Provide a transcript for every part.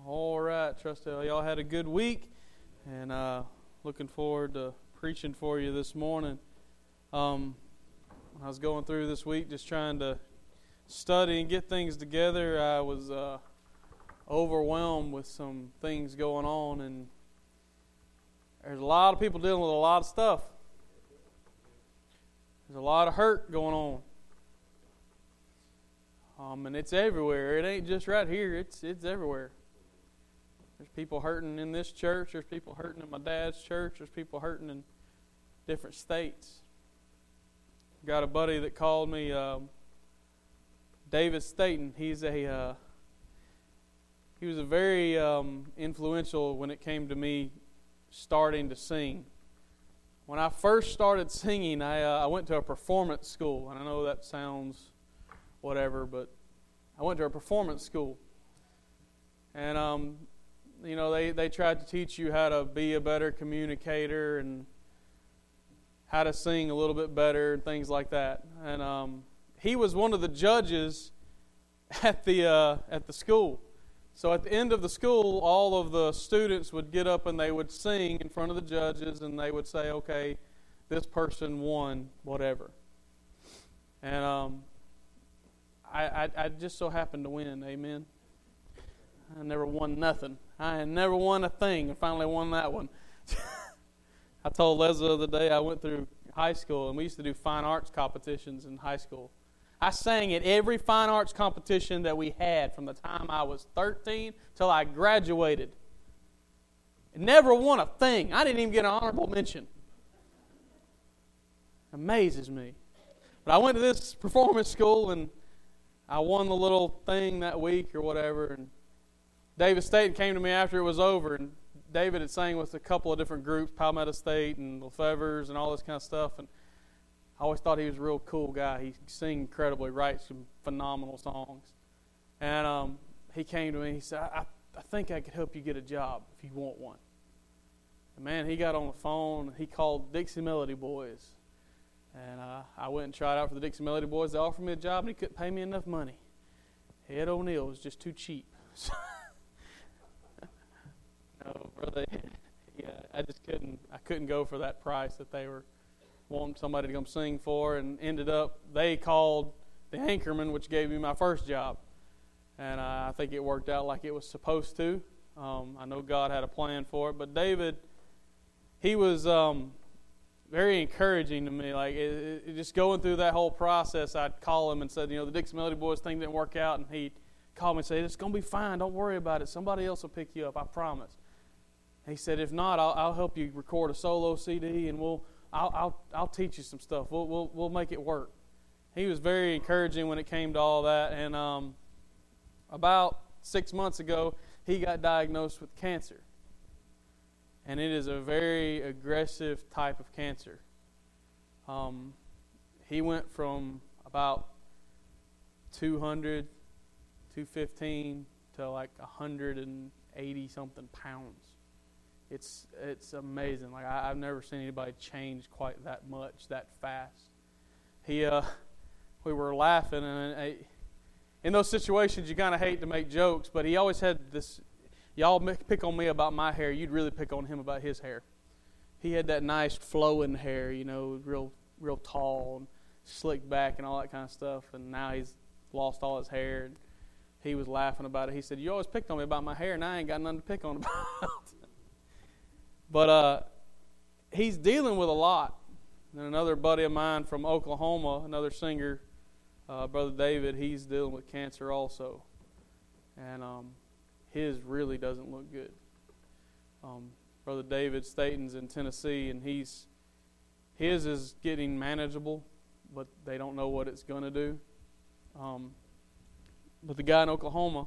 All right, trust y'all had a good week, and looking forward to preaching for you this morning. I was going through this week just trying to study and get things together. I was overwhelmed with some things going on, and there's a lot of people dealing with a lot of stuff. There's a lot of hurt going on. And it's everywhere. It ain't just right here. It's everywhere. There's people hurting in this church. There's people hurting in my dad's church. There's people hurting in different states. Got a buddy that called me, David Staten. He was a very influential when it came to me starting to sing. When I first started singing, I went to a performance school, and I know that sounds whatever, but I went to a performance school, and they tried to teach you how to be a better communicator and how to sing a little bit better and things like that. And he was one of the judges at the school. So at the end of the school, all of the students would get up and they would sing in front of the judges, and they would say, "Okay, this person won whatever." And I just so happened to win. Amen. I never won nothing. I had never won a thing, and finally won that one. I told Leslie the other day I went through high school, and we used to do fine arts competitions in high school. I sang at every fine arts competition that we had from the time I was 13 till I graduated. Never won a thing. I didn't even get an honorable mention. Amazes me. But I went to this performance school, and I won the little thing that week or whatever, and David State came to me after it was over, and David had sang with a couple of different groups, Palmetto State and Lefevre's and all this kind of stuff, and I always thought he was a real cool guy. He sings incredibly, writes some phenomenal songs. And he came to me and he said, I think I could help you get a job if you want one. And man, he got on the phone and he called Dixie Melody Boys. And I went and tried out for the Dixie Melody Boys. They offered me a job and he couldn't pay me enough money. Ed O'Neill was just too cheap. No, brother, yeah, I couldn't go for that price that they were wanting somebody to come sing for, and ended up, they called the anchorman, which gave me my first job. And I think it worked out like it was supposed to. I know God had a plan for it, but David, he was very encouraging to me. Like, just going through that whole process, I'd call him and said, the Dixie Melody Boys thing didn't work out, and he'd call me and say, "It's going to be fine, don't worry about it. Somebody else will pick you up, I promise." He said, "If not, I'll help you record a solo CD, and I'll teach you some stuff. We'll make it work." He was very encouraging when it came to all that. And about 6 months ago, he got diagnosed with cancer, and it is a very aggressive type of cancer. He went from about 200, 215 to like 180 something pounds. It's amazing. Like I've never seen anybody change quite that much that fast. We were laughing, and in those situations you kind of hate to make jokes, but he always had this. Y'all pick on me about my hair. You'd really pick on him about his hair. He had that nice flowing hair, real tall and slicked back and all that kind of stuff. And now he's lost all his hair. And he was laughing about it. He said, "You always picked on me about my hair, and I ain't got nothing to pick on about." But he's dealing with a lot. And another buddy of mine from Oklahoma, another singer, Brother David, he's dealing with cancer also. And his really doesn't look good. Brother David Staten's in Tennessee, and his is getting manageable, but they don't know what it's going to do. But the guy in Oklahoma,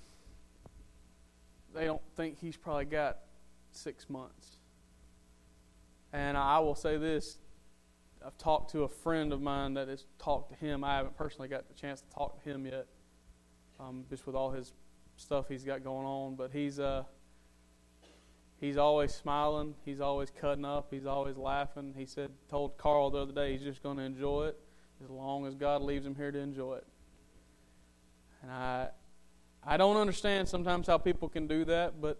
they don't think he's probably got 6 months. And I will say this, I've talked to a friend of mine that has talked to him. I haven't personally got the chance to talk to him yet, just with all his stuff he's got going on. But he's always smiling. He's always cutting up. He's always laughing. He told Carl the other day he's just going to enjoy it as long as God leaves him here to enjoy it. And I don't understand sometimes how people can do that, but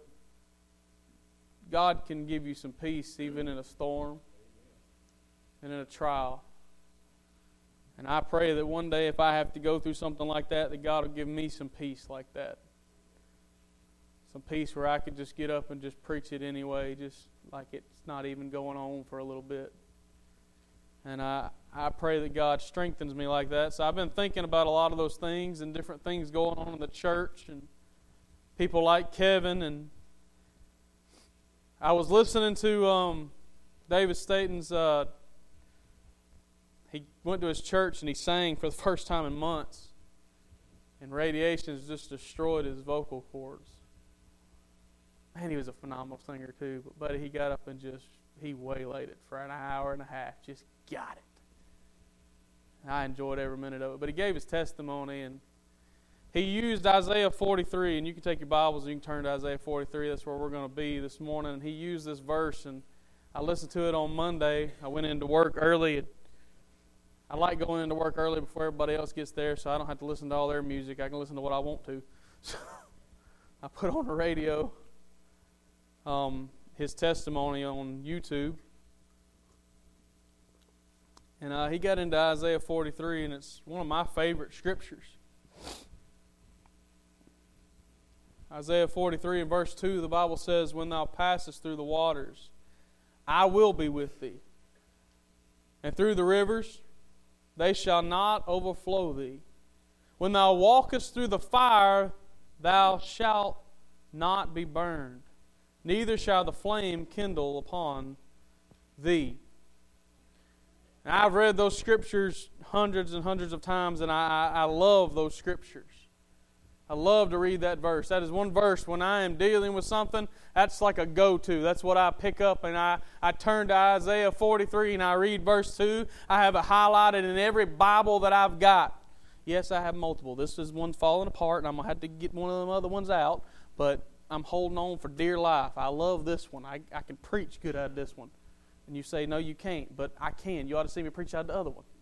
God can give you some peace even in a storm and in a trial. And I pray that one day if I have to go through something like that, that God will give me some peace like that. Some peace where I could just get up and just preach it anyway, just like it's not even going on for a little bit. And I pray that God strengthens me like that. So I've been thinking about a lot of those things and different things going on in the church and people like Kevin. And I was listening to David Staten's, he went to his church and he sang for the first time in months. And radiation has just destroyed his vocal cords. Man, he was a phenomenal singer too. But he got up and he waylaid it for an hour and a half. Just got it. And I enjoyed every minute of it. But he gave his testimony, and he used Isaiah 43. And you can take your Bibles and you can turn to Isaiah 43. That's where we're going to be this morning. And he used this verse, and I listened to it on Monday. I went into work early. I like going into work early before everybody else gets there, so I don't have to listen to all their music. I can listen to what I want to. So I put on the radio his testimony on YouTube. And he got into Isaiah 43, and it's one of my favorite scriptures. Isaiah 43 and verse 2, the Bible says, "When thou passest through the waters, I will be with thee. And through the rivers, they shall not overflow thee. When thou walkest through the fire, thou shalt not be burned, neither shall the flame kindle upon thee." And I've read those scriptures hundreds and hundreds of times, and I love those scriptures. I love to read that verse. That is one verse when I am dealing with something, that's like a go-to. That's what I pick up, and I turn to Isaiah 43 and I read verse 2. I have it highlighted in every Bible that I've got. Yes, I have multiple. This is one falling apart, and I'm going to have to get one of them other ones out, but I'm holding on for dear life. I love this one. I can preach good out of this one. And you say, no, you can't, but I can. You ought to see me preach out of the other one.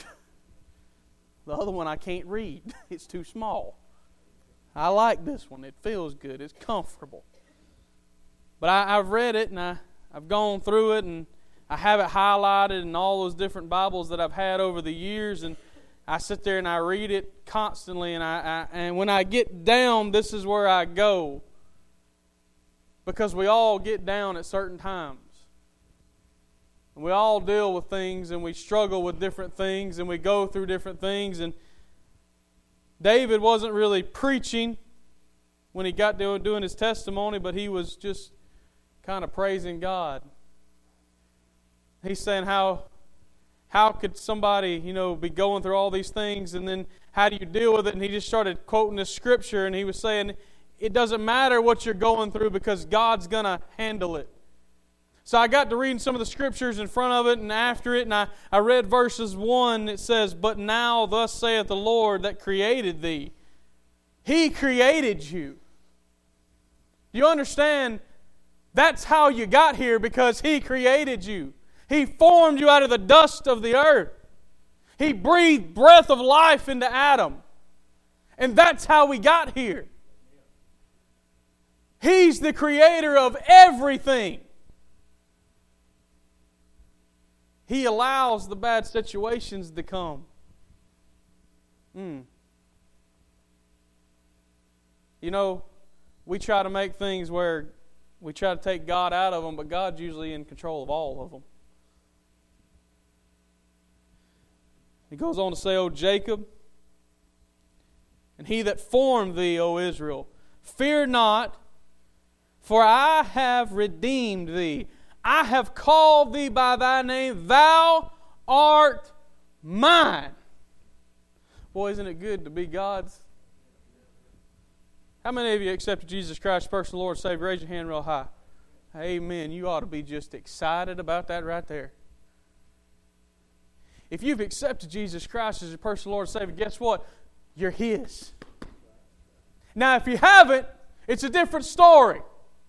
The other one I can't read. It's too small. I like this one. It feels good. It's comfortable. But I've read it, and I've gone through it, and I have it highlighted in all those different Bibles that I've had over the years, and I sit there and I read it constantly, and when I get down, this is where I go. Because we all get down at certain times. And we all deal with things, and we struggle with different things, and we go through different things. And David wasn't really preaching when he got there doing his testimony, but he was just kind of praising God. He's saying how could somebody, be going through all these things, and then how do you deal with it? And he just started quoting this scripture, and he was saying, it doesn't matter what you're going through because God's going to handle it. So I got to reading some of the scriptures in front of it and after it, and I read verses 1. It says, "But now thus saith the Lord that created thee." He created you. Do you understand? That's how you got here, because He created you. He formed you out of the dust of the earth. He breathed breath of life into Adam. And that's how we got here. He's the creator of everything. He allows the bad situations to come. We try to make things where we try to take God out of them, but God's usually in control of all of them. He goes on to say, "O Jacob, and He that formed thee, O Israel, fear not, for I have redeemed thee. I have called thee by thy name. Thou art mine." Boy, isn't it good to be God's? How many of you accepted Jesus Christ, personal Lord and Savior? Raise your hand real high. Amen. You ought to be just excited about that right there. If you've accepted Jesus Christ as your personal Lord and Savior, guess what? You're His. Now, if you haven't, it's a different story.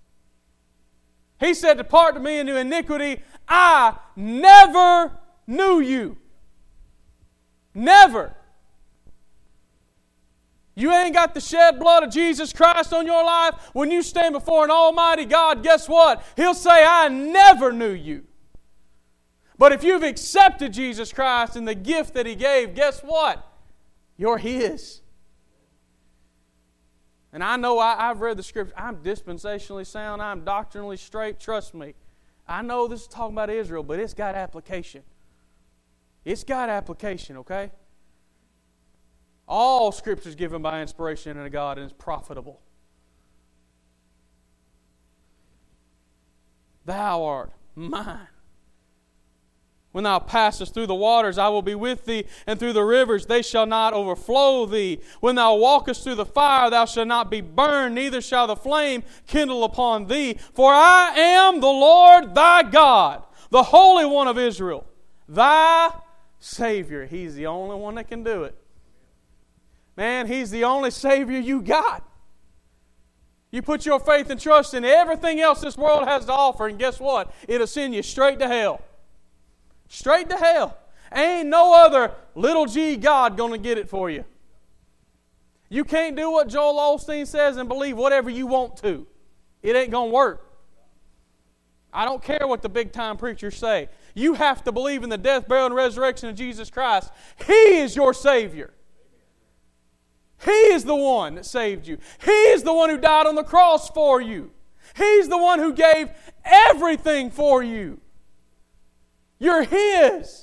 He said, "Depart to me into iniquity. I never knew you." Never. You ain't got the shed blood of Jesus Christ on your life. When you stand before an almighty God, guess what? He'll say, I never knew you. But if you've accepted Jesus Christ and the gift that He gave, guess what? You're His. And I know I've read the Scripture. I'm dispensationally sound. I'm doctrinally straight. Trust me. I know this is talking about Israel, but it's got application. It's got application, okay? All Scripture is given by inspiration of God and is profitable. Thou art mine. When thou passest through the waters, I will be with thee, and through the rivers, they shall not overflow thee. When thou walkest through the fire, thou shalt not be burned, neither shall the flame kindle upon thee. For I am the Lord thy God, the Holy One of Israel, thy Savior. He's the only one that can do it. Man, He's the only Savior you got. You put your faith and trust in everything else this world has to offer, and guess what? It'll send you straight to hell. Straight to hell. Ain't no other little g God going to get it for you. You can't do what Joel Osteen says and believe whatever you want to. It ain't going to work. I don't care what the big time preachers say. You have to believe in the death, burial, and resurrection of Jesus Christ. He is your Savior. He is the one that saved you. He is the one who died on the cross for you. He's the one who gave everything for you. You're His.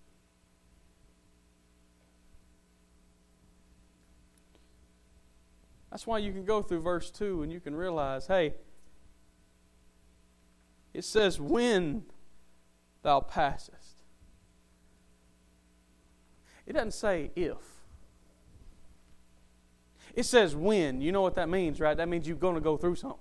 That's why you can go through verse 2 and you can realize, hey, it says, when thou passest. It doesn't say if. It says when. You know what that means, right? That means you're going to go through something.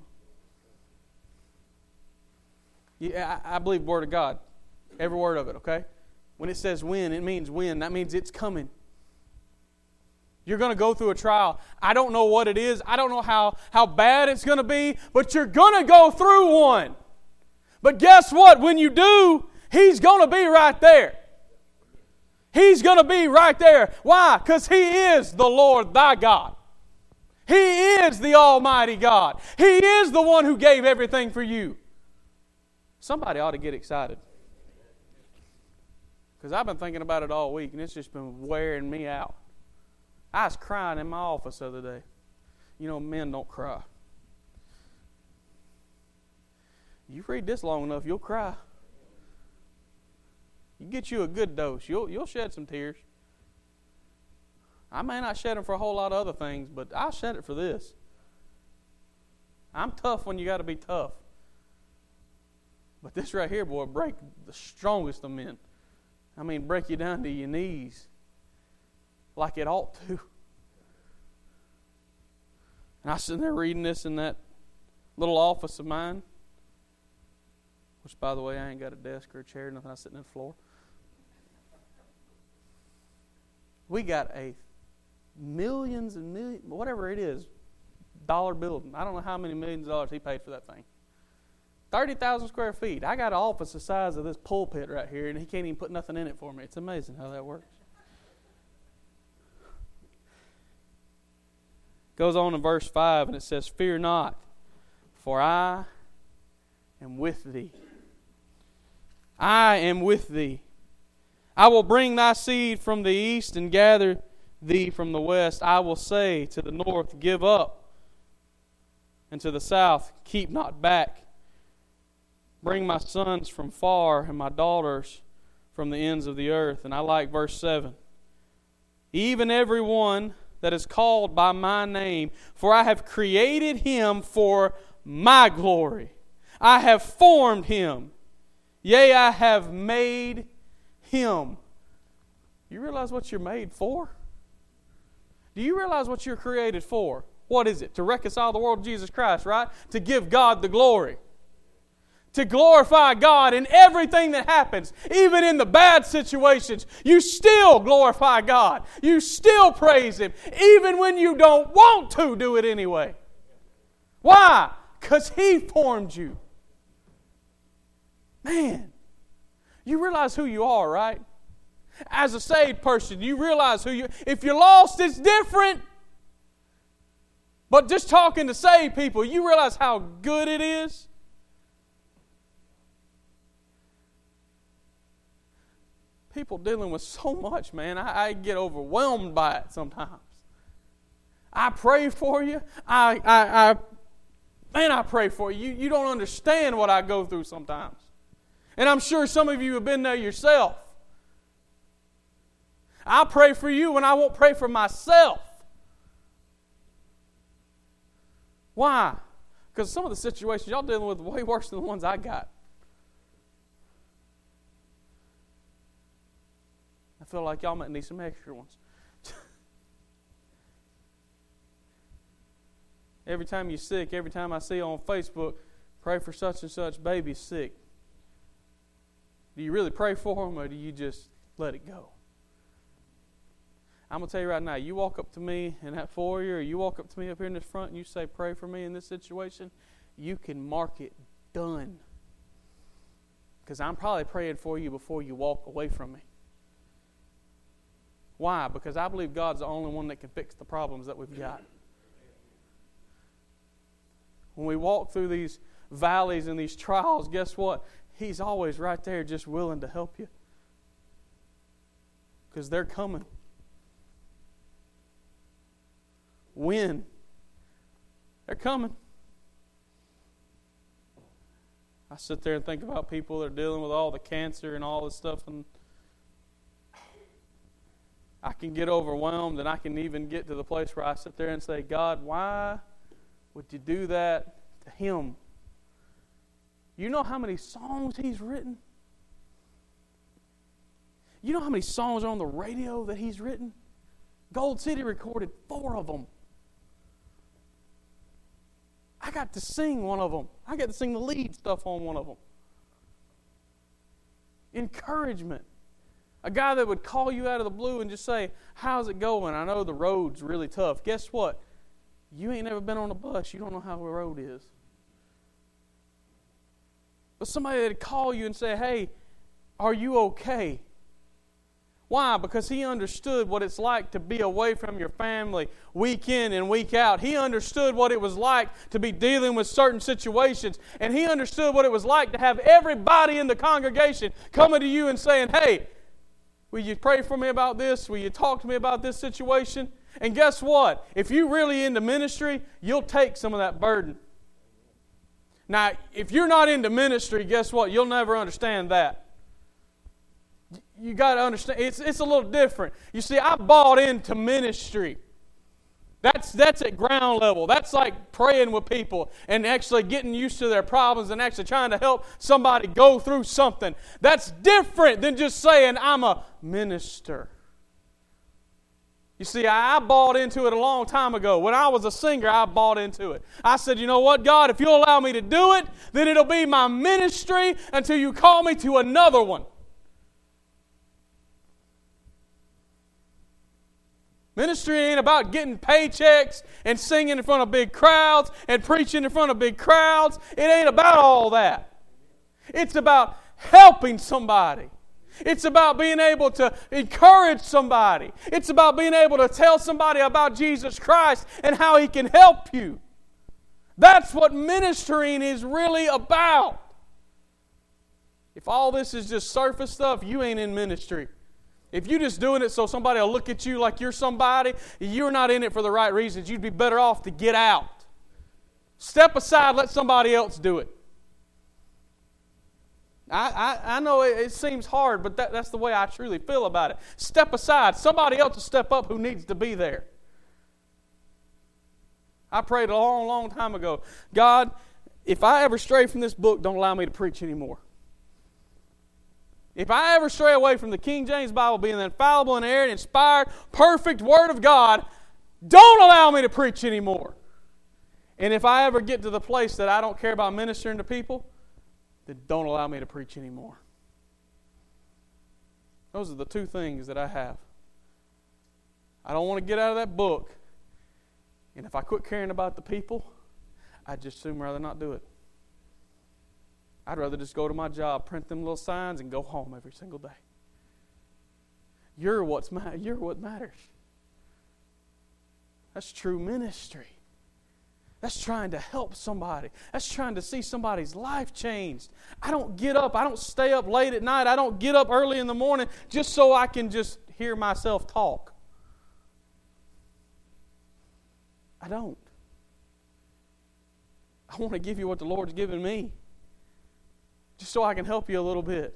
Yeah, I believe the Word of God. Every word of it, okay? When it says when, it means when. That means it's coming. You're going to go through a trial. I don't know what it is. I don't know how bad it's going to be, but you're going to go through one. But guess what? When you do, He's going to be right there. He's going to be right there. Why? Because He is the Lord thy God. He is the Almighty God. He is the one who gave everything for you. Somebody ought to get excited. Because I've been thinking about it all week, and it's just been wearing me out. I was crying in my office the other day. You know, men don't cry. You read this long enough, you'll cry. You get you a good dose. You'll shed some tears. I may not shed them for a whole lot of other things, but I'll shed it for this. I'm tough when you got to be tough. But this right here, boy, break the strongest of men. I mean, break you down to your knees like it ought to. And I was sitting there reading this in that little office of mine, which, by the way, I ain't got a desk or a chair, nothing. I was sitting on the floor. We got a millions and millions, whatever it is, dollar building. I don't know how many millions of dollars he paid for that thing. 30,000 square feet. I got an office the size of this pulpit right here, and he can't even put nothing in it for me. It's amazing how that works. Goes on in verse 5, and it says, fear not, for I am with thee. I am with thee. I will bring thy seed from the east and gather thee from the west. I will say to the north, give up, and to the south, keep not back. Bring my sons from far and my daughters from the ends of the earth. And I like verse 7. Even every one that is called by my name, for I have created him for my glory. I have formed him. Yea, I have made him. You realize what you're made for? Do you realize what you're created for? What is it? To reconcile the world to Jesus Christ, right? To give God the glory. To glorify God in everything that happens. Even in the bad situations, you still glorify God. You still praise Him. Even when you don't want to do it anyway. Why? Because He formed you. Man, you realize who you are, right? As a saved person, you realize who you are. If you're lost, it's different. But just talking to saved people, you realize how good it is? People dealing with so much, man. I get overwhelmed by it sometimes. I pray for you. I pray for you. You don't understand what I go through sometimes. And I'm sure some of you have been there yourself. I pray for you when I won't pray for myself. Why? Because some of the situations y'all dealing with are way worse than the ones I got. I feel like y'all might need some extra ones. Every time you're sick, every time I see on Facebook, pray for such and such baby's sick. Do you really pray for them, or do you just let it go? I'm going to tell you right now, you walk up to me in that foyer, or you walk up to me up here in this front and you say, pray for me in this situation, you can mark it done. Because I'm probably praying for you before you walk away from me. Why? Because I believe God's the only one that can fix the problems that we've got. When we walk through these valleys and these trials, guess what? He's always right there just willing to help you. Because they're coming. When? They're coming. I sit there and think about people that are dealing with all the cancer and all this stuff, and I can get overwhelmed, and I can even get to the place where I sit there and say, God, why would you do that to him? You know how many songs he's written? You know how many songs are on the radio that he's written? Gold City recorded 4 of them. I got to sing one of them. I got to sing the lead stuff on one of them. Encouragement. A guy that would call you out of the blue and just say, how's it going? I know the road's really tough. Guess what? You ain't never been on a bus. You don't know how the road is. But somebody that'd call you and say, hey, are you okay? Why? Because he understood what it's like to be away from your family week in and week out. He understood what it was like to be dealing with certain situations. And he understood what it was like to have everybody in the congregation coming to you and saying, hey, will you pray for me about this? Will you talk to me about this situation? And guess what? If you're really into ministry, you'll take some of that burden. Now, if you're not into ministry, guess what? You'll never understand that. You got to understand, it's a little different. You see, I bought into ministry. That's at ground level. That's like praying with people and actually getting used to their problems and actually trying to help somebody go through something. That's different than just saying, I'm a minister. You see, I bought into it a long time ago. When I was a singer, I bought into it. I said, you know what, God, if you'll allow me to do it, then it'll be my ministry until you call me to another one. Ministry ain't about getting paychecks and singing in front of big crowds and preaching in front of big crowds. It ain't about all that. It's about helping somebody. It's about being able to encourage somebody. It's about being able to tell somebody about Jesus Christ and how He can help you. That's what ministering is really about. If all this is just surface stuff, you ain't in ministry. If you're just doing it so somebody will look at you like you're somebody, you're not in it for the right reasons. You'd be better off to get out. Step aside, let somebody else do it. I know it seems hard, but that's the way I truly feel about it. Step aside. Somebody else will step up who needs to be there. I prayed a long, long time ago, God, if I ever stray from this book, don't allow me to preach anymore. If I ever stray away from the King James Bible being the infallible, inerrant, inspired, perfect Word of God, don't allow me to preach anymore. And if I ever get to the place that I don't care about ministering to people, then don't allow me to preach anymore. Those are the 2 things that I have. I don't want to get out of that book. And if I quit caring about the people, I'd just soon rather not do it. I'd rather just go to my job, print them little signs, and go home every single day. You're what matters. That's true ministry. That's trying to help somebody. That's trying to see somebody's life changed. I don't get up. I don't stay up late at night. I don't get up early in the morning just so I can just hear myself talk. I don't. I want to give you what the Lord's given me, just so I can help you a little bit.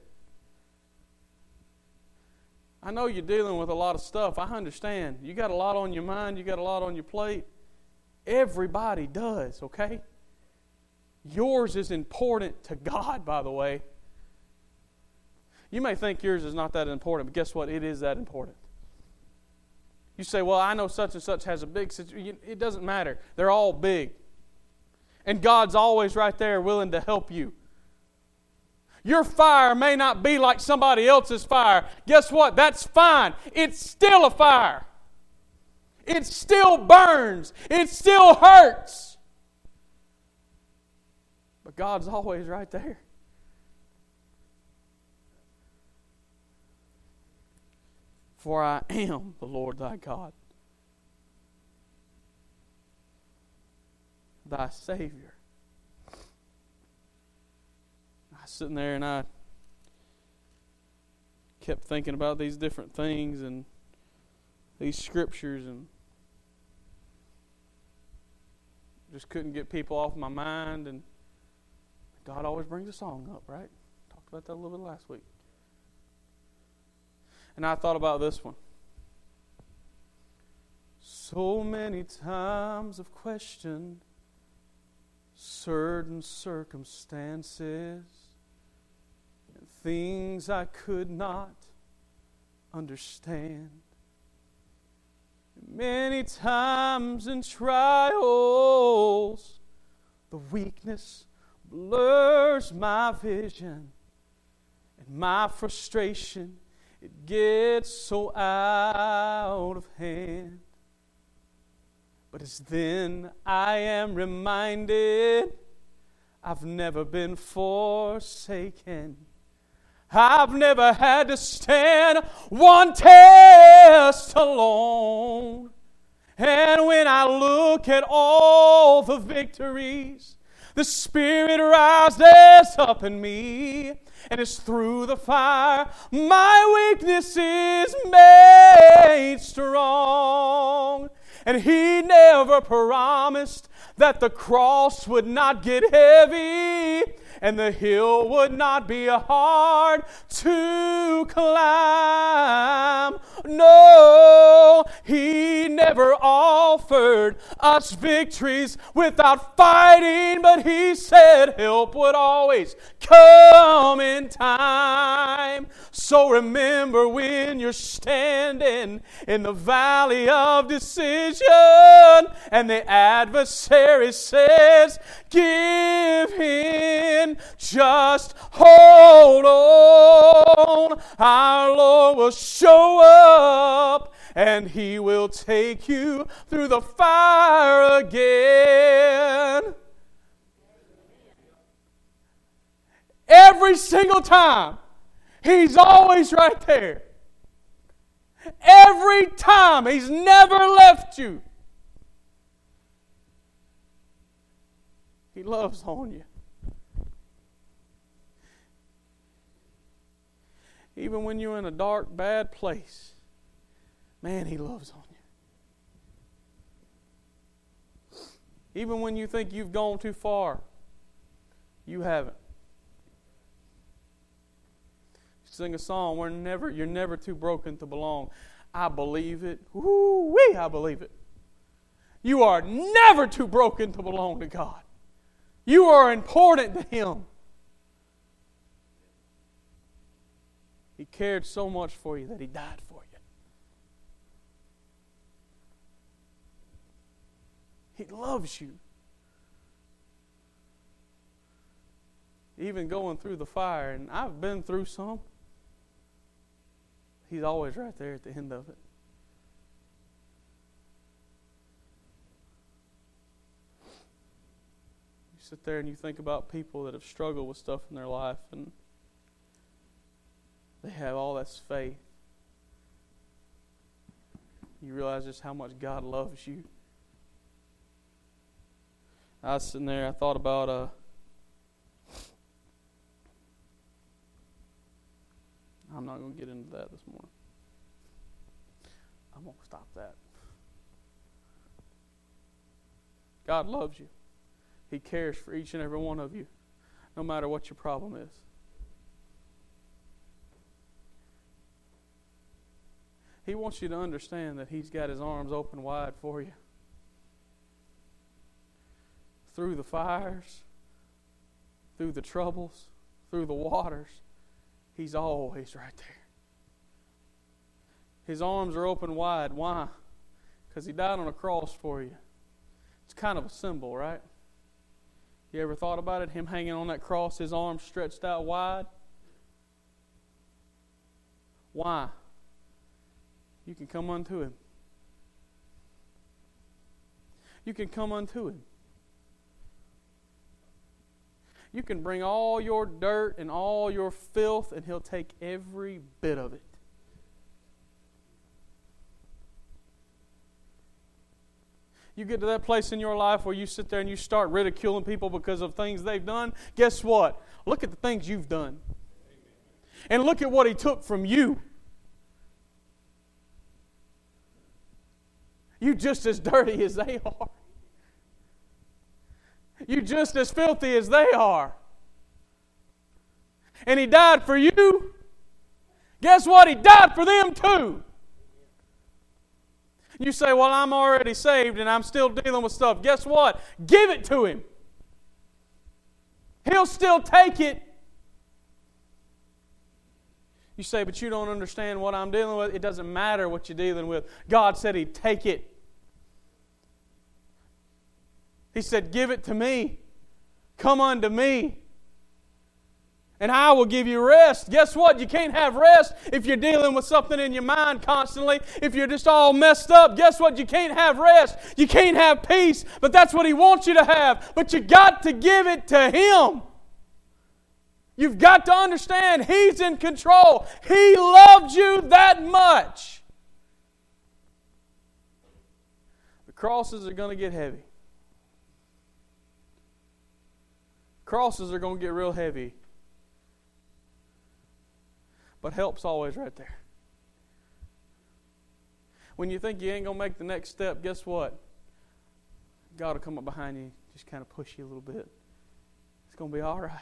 I know you're dealing with a lot of stuff. I understand. You got a lot on your mind. You got a lot on your plate. Everybody does, okay? Yours is important to God, by the way. You may think yours is not that important, but guess what? It is that important. You say, well, I know such and such has a big situation. It doesn't matter. They're all big. And God's always right there willing to help you. Your fire may not be like somebody else's fire. Guess what? That's fine. It's still a fire. It still burns. It still hurts. But God's always right there. For I am the Lord thy God, thy Savior. I was sitting there and I kept thinking about these different things and these scriptures, and just couldn't get people off my mind. And God always brings a song up, right? Talked about that a little bit last week. And I thought about this one. So many times I've questioned certain circumstances and things I could not understand. Many times in trials, the weakness blurs my vision, and my frustration, it gets so out of hand. But it's then I am reminded I've never been forsaken. I've never had to stand one test alone. And when I look at all the victories, the Spirit rises up in me, and it's through the fire my weakness is made strong. And He never promised that the cross would not get heavy and the hill would not be hard to climb. No, He never offered us victories without fighting, but He said help would always come in time. So remember, when you're standing in the valley of decision and the adversary says, give in, just hold on. Our Lord will show up and He will take you through the fire again. Every single time. He's always right there. Every time. He's never left you. He loves on you. Even when you're in a dark, bad place, man, He loves on you. Even when you think you've gone too far, you haven't. Sing a song, you're never too broken to belong. I believe it. Woo-wee, I believe it. You are never too broken to belong to God. You are important to Him. He cared so much for you that He died for you. He loves you. Even going through the fire, and I've been through some, He's always right there at the end of it. You sit there and you think about people that have struggled with stuff in their life, and they have all this faith. You realize just how much God loves you. I was sitting there, I thought about I'm not going to get into that this morning. I'm going to stop that. God loves you. He cares for each and every one of you, no matter what your problem is. He wants you to understand that He's got His arms open wide for you. Through the fires, through the troubles, through the waters, He's always right there. His arms are open wide. Why? Because He died on a cross for you. It's kind of a symbol, right? You ever thought about it? Him hanging on that cross, His arms stretched out wide. Why? You can come unto Him. You can come unto Him. You can bring all your dirt and all your filth, and He'll take every bit of it. You get to that place in your life where you sit there and you start ridiculing people because of things they've done. Guess what? Look at the things you've done. And look at what He took from you. You're just as dirty as they are. You're just as filthy as they are. And He died for you. Guess what? He died for them too. You say, well, I'm already saved and I'm still dealing with stuff. Guess what? Give it to Him. He'll still take it. You say, but you don't understand what I'm dealing with. It doesn't matter what you're dealing with. God said He'd take it. He said, give it to me. Come unto me. And I will give you rest. Guess what? You can't have rest if you're dealing with something in your mind constantly. If you're just all messed up, guess what? You can't have rest. You can't have peace. But that's what He wants you to have. But you got to give it to Him. You've got to understand He's in control. He loved you that much. The crosses are going to get heavy. Crosses are going to get real heavy. But help's always right there. When you think you ain't going to make the next step, guess what? God will come up behind you, just kind of push you a little bit. It's going to be all right.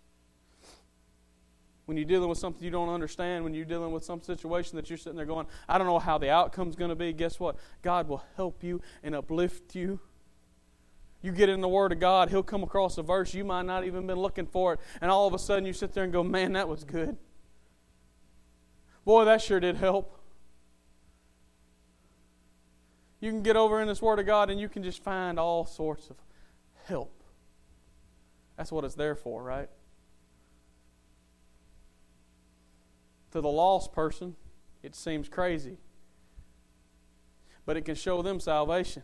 When you're dealing with something you don't understand, when you're dealing with some situation that you're sitting there going, I don't know how the outcome's going to be, guess what? God will help you and uplift you. You get in the Word of God, He'll come across a verse you might not even been looking for it, and all of a sudden you sit there and go, man, that was good. Boy, that sure did help. You can get over in this Word of God and you can just find all sorts of help. That's what it's there for, right? To the lost person, it seems crazy. But it can show them salvation.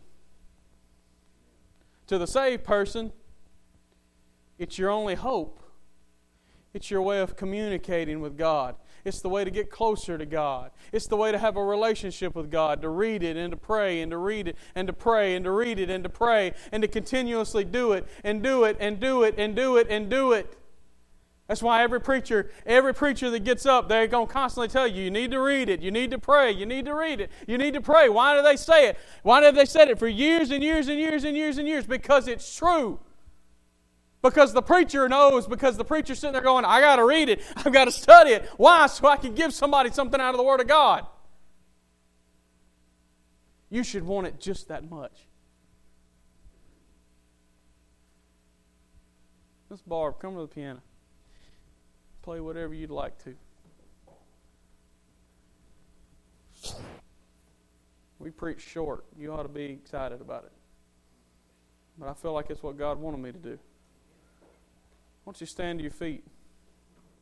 To the saved person, it's your only hope. It's your way of communicating with God. It's the way to get closer to God. It's the way to have a relationship with God, to read it and to pray and to read it and to pray and to read it and to pray and to continuously do it and do it and do it and do it and do it. That's why every preacher that gets up, they're going to constantly tell you, you need to read it, you need to pray, you need to read it, you need to pray. Why do they say it? Why have they said it for years and years and years and years and years? Because it's true. Because the preacher knows, because the preacher's sitting there going, I got to read it, I've got to study it. Why? So I can give somebody something out of the Word of God. You should want it just that much. Miss Barb, come to the piano. Play whatever you'd like to. We preach short. You ought to be excited about it. But I feel like it's what God wanted me to do. Why don't you stand to your feet?